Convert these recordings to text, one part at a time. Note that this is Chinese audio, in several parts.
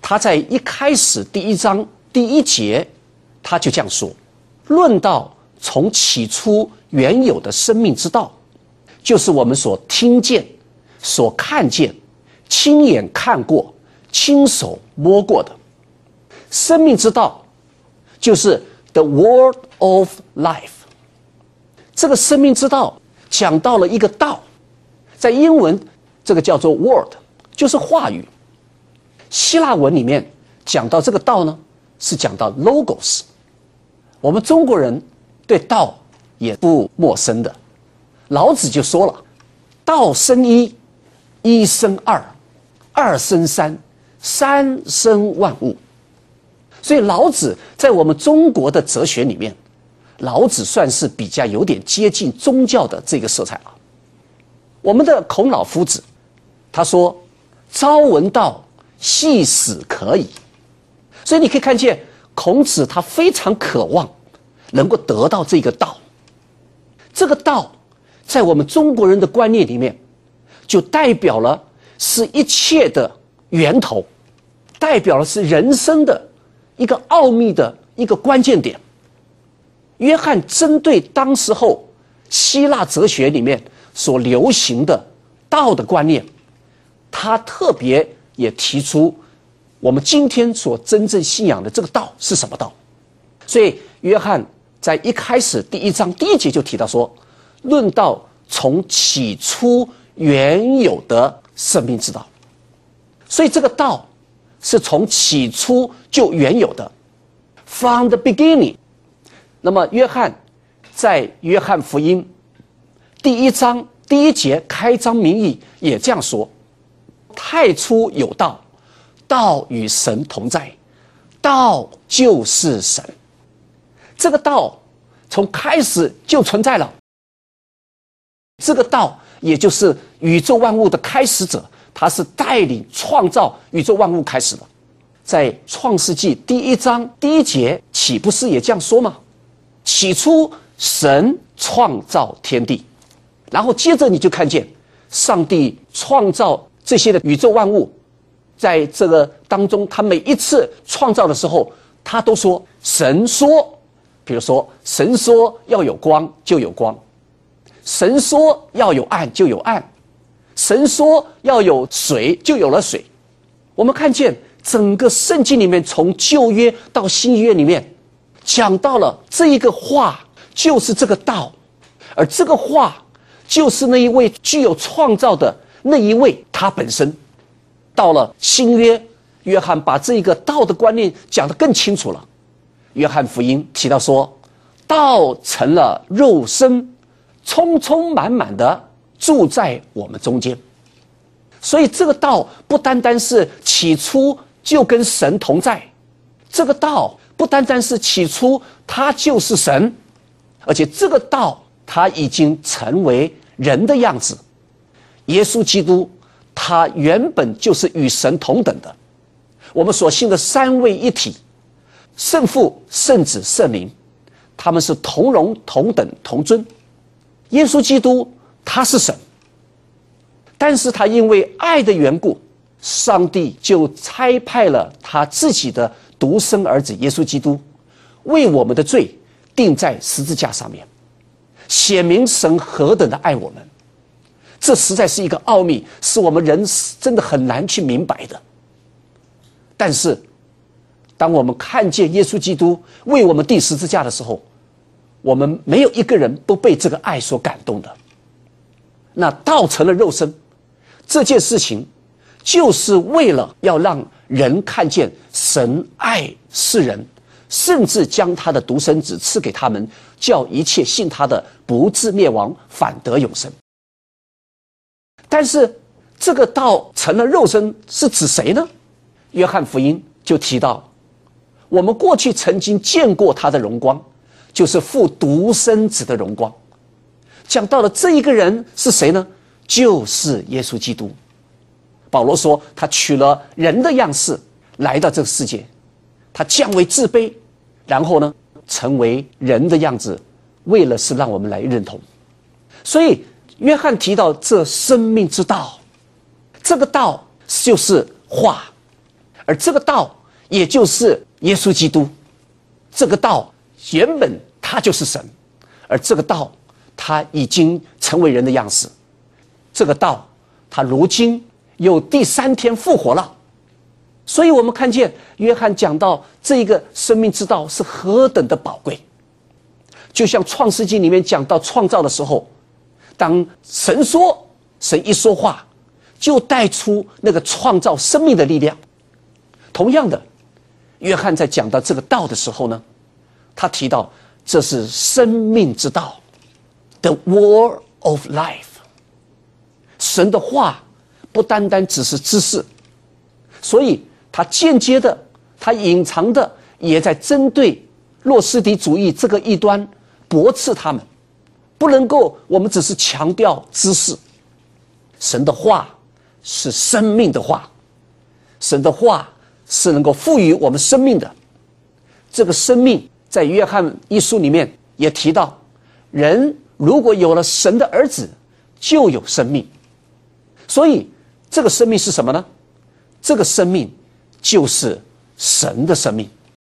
他在一开始第1章第1节，他就这样说：论到从起初原有的生命之道，就是我们所听见、所看见、亲眼看过、亲手摸过的。生命之道就是 the word of life。这个生命之道讲到了一个道，在英文这个叫做 word， 就是话语。希腊文里面讲到这个道呢，是讲到 logos。我们中国人对道也不陌生的，老子就说了：道生一，一生二，二生三，三生万物。所以老子在我们中国的哲学里面，老子算是比较有点接近宗教的这个色彩了。我们的孔老夫子他说：朝闻道，夕死可矣。所以你可以看见孔子他非常渴望能够得到这个道。这个道在我们中国人的观念里面，就代表了是一切的源头，代表了是人生的一个奥秘的一个关键点。约翰针对当时候希腊哲学里面所流行的道的观念，他特别也提出我们今天所真正信仰的这个道是什么道。所以约翰在一开始第1章第1节就提到说：论到从起初原有的生命之道。所以这个道是从起初就原有的 from the beginning。 那么约翰在约翰福音第1章第1节开章明义也这样说：太初有道，道与神同在，道就是神。这个道从开始就存在了，这个道也就是宇宙万物的开始者，他是带领创造宇宙万物开始的。在创世纪第1章第1节岂不是也这样说吗？起初神创造天地，然后接着你就看见上帝创造这些的宇宙万物，在这个当中他每一次创造的时候，他都说神说。比如说神说要有光就有光，神说要有暗就有暗，神说要有水就有了水。我们看见整个圣经里面从旧约到新约里面讲到了这一个话就是这个道，而这个话就是那一位具有创造的那一位他本身。到了新约，约翰把这一个道的观念讲得更清楚了。约翰福音提到说：道成了肉身，充充满满的住在我们中间。所以这个道不单单是起初就跟神同在，这个道不单单是起初他就是神，而且这个道他已经成为人的样子。耶稣基督他原本就是与神同等的。我们所信的三位一体，圣父、圣子、圣灵，他们是同荣、同等、同尊。耶稣基督他是神，但是他因为爱的缘故，上帝就差派了他自己的独生儿子耶稣基督，为我们的罪钉在十字架上面，显明神何等的爱我们。这实在是一个奥秘，是我们人真的很难去明白的。但是当我们看见耶稣基督为我们钉十字架的时候，我们没有一个人不被这个爱所感动的。那道成了肉身这件事情，就是为了要让人看见神爱世人，甚至将他的独生子赐给他们，叫一切信他的不至灭亡，反得永生。但是这个道成了肉身是指谁呢？约翰福音就提到，我们过去曾经见过他的荣光，就是父独生子的荣光。讲到了这一个人是谁呢？就是耶稣基督。保罗说他取了人的样式来到这个世界，他降为自卑，然后呢成为人的样子，为了是让我们来认同。所以约翰提到这生命之道，这个道就是话， 而这个道也就是耶稣基督。这个道原本他就是神，而这个道他已经成为人的样式。这个道他如今又第3天复活了。所以我们看见约翰讲到这一个生命之道是何等的宝贵。就像创世纪里面讲到创造的时候，当神说，神一说话就带出那个创造生命的力量。同样的，约翰在讲到这个道的时候呢，他提到这是生命之道 The word of life。 神的话不单单只是知识，所以他间接的，他隐藏的也在针对诺斯底主义这个异端驳斥他们。不能够我们只是强调知识，神的话是生命的话，神的话是能够赋予我们生命的。这个生命在约翰一书里面也提到，人如果有了神的儿子就有生命。所以这个生命是什么呢？这个生命就是神的生命。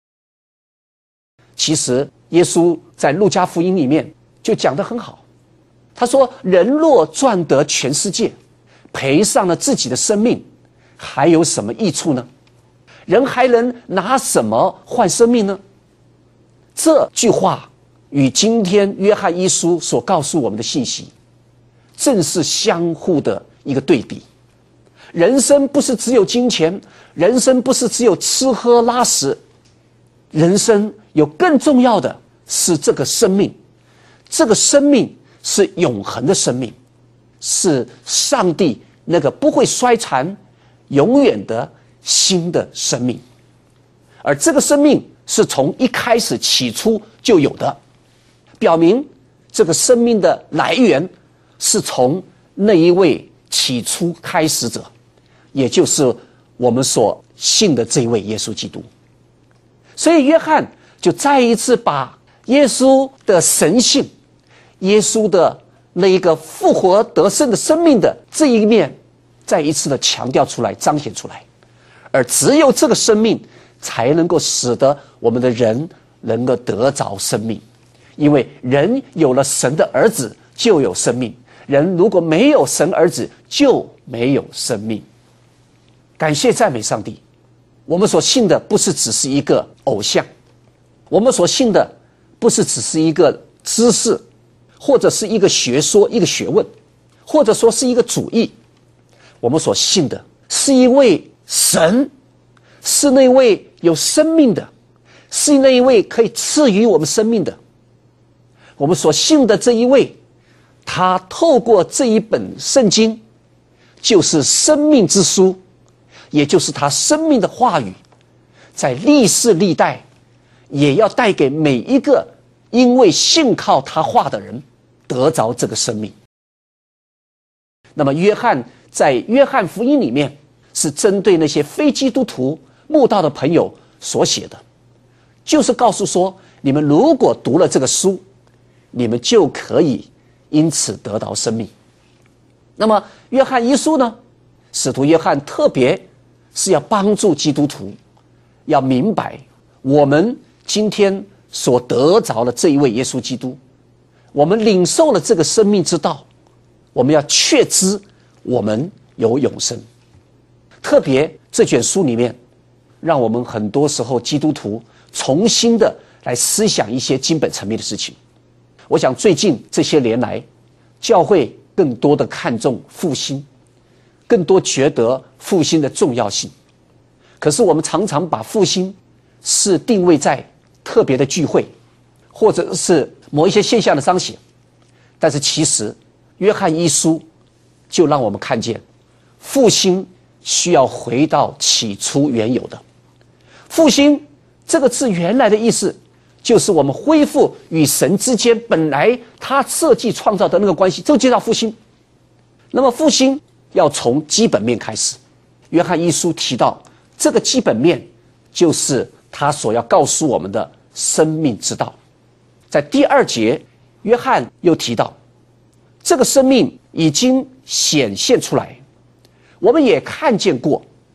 其实耶稣在路加福音里面就讲得很好，他说，人若赚得全世界，赔上了自己的生命，还有什么益处呢？人还能拿什么换生命呢？这句话与今天约翰一书所告诉我们的信息正是相互的一个对比。人生不是只有金钱，人生不是只有吃喝拉屎，人生有更重要的是这个生命。这个生命是永恒的生命，是上帝那个不会衰残永远的新的生命。而这个生命是从一开始起初就有的，表明这个生命的来源是从那一位起初开始者，也就是我们所信的这一位耶稣基督。所以约翰就再一次把耶稣的神性，耶稣的那一个复活得胜的生命的这一面再一次的强调出来，彰显出来。而只有这个生命才能够使得我们的人能够得着生命。因为人有了神的儿子就有生命，人如果没有神儿子就没有生命。感谢赞美上帝，我们所信的不是只是一个偶像，我们所信的不是只是一个知识，或者是一个学说，一个学问，或者说是一个主义。我们所信的是一位神，是那位有生命的，是那一位可以赐予我们生命的。我们所信的这一位，他透过这一本圣经，就是生命之书，也就是他生命的话语，在历世历代也要带给每一个因为信靠他话的人得着这个生命。那么约翰在约翰福音里面是针对那些非基督徒慕道的朋友所写的，就是告诉说，你们如果读了这个书，你们就可以因此得到生命。那么约翰一书呢，使徒约翰特别是要帮助基督徒要明白，我们今天所得着的这一位耶稣基督，我们领受了这个生命之道，我们要确知我们有永生。特别这卷书里面让我们很多时候基督徒重新的来思想一些经本层面的事情。我想最近这些年来，教会更多的看重复兴，更多觉得复兴的重要性。可是我们常常把复兴是定位在特别的聚会，或者是某一些现象的彰显。但是其实约翰一书就让我们看见，复兴需要回到起初原有的。复兴这个字原来的意思就是我们恢复与神之间本来他设计创造的那个关系，这就叫复兴。那么复兴要从基本面开始，约翰一书提到这个基本面就是他所要告诉我们的生命之道。在第2节，约翰又提到这个生命已经显现出来，我们也看见过，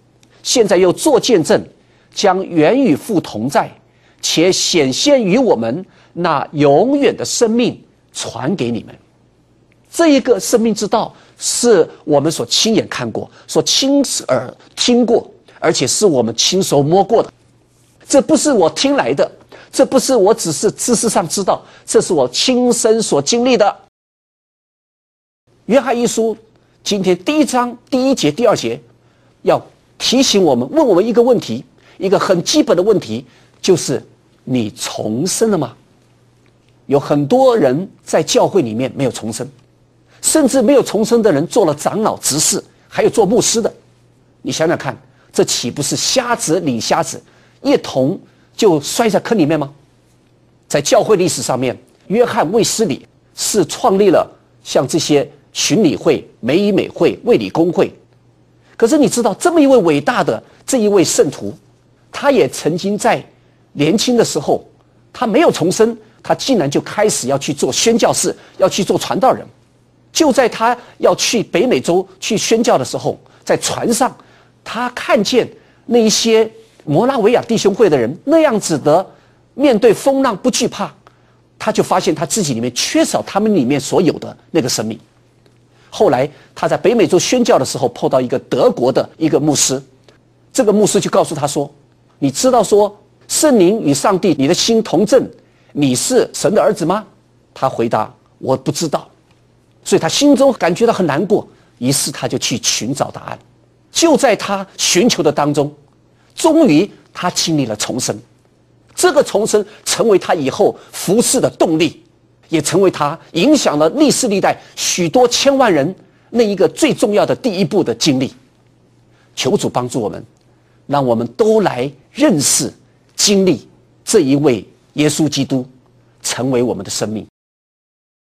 现在又做见证，将原与父同在，且显现于我们那永远的生命传给你们。这一个生命之道是我们所亲眼看过，所亲耳听过，而且是我们亲手摸过的。这不是我听来的，这不是我只是知识上知道，这是我亲身所经历的。约翰一书今天第1章第1节第2节要提醒我们，问我们一个问题，一个很基本的问题，就是你重生了吗？有很多人在教会里面没有重生，甚至没有重生的人做了长老执事，还有做牧师的。你想想看，这岂不是瞎子领瞎子，一同就摔在坑里面吗？在教会历史上面，约翰卫斯理是创立了像这些巡礼会、美以美会、卫理公会。可是你知道，这么一位伟大的这一位圣徒，他也曾经在年轻的时候，他没有重生，他竟然就开始要去做宣教士，要去做传道人。就在他要去北美洲去宣教的时候，在船上，他看见那一些摩拉维亚弟兄会的人那样子的面对风浪不惧怕，他就发现他自己里面缺少他们里面所有的那个生命。后来他在北美洲宣教的时候，碰到一个德国的一个牧师，这个牧师就告诉他说，你知道说圣灵与上帝你的心同正，你是神的儿子吗？他回答，我不知道。所以他心中感觉到很难过，于是他就去寻找答案。就在他寻求的当中，终于他经历了重生。这个重生成为他以后服事的动力，也成为他影响了历世历代许多千万人那一个最重要的第一步的经历。求主帮助我们，让我们都来认识经历这一位耶稣基督，成为我们的生命。